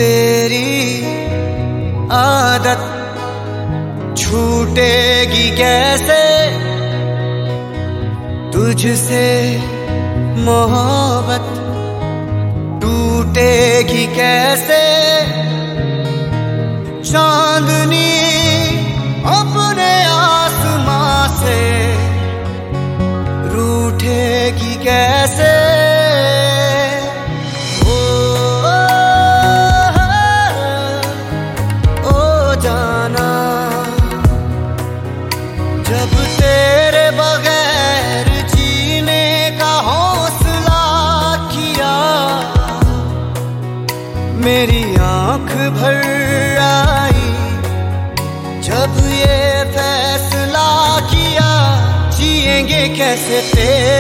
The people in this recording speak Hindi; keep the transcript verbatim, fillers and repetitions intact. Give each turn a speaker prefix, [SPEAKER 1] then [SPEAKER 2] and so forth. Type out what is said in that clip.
[SPEAKER 1] तेरी आदत छूटेगी कैसे, तुझसे मोहब्बत टूटेगी कैसे। चांदनी अपने आसमां से रूठेगी कैसे। ओ, ओ, ओ जाना, जब तेरे बगैर जीने का हौसला किया, मेरी आंख भर आई जब ये फैसला किया, जिएंगे कैसे तेरे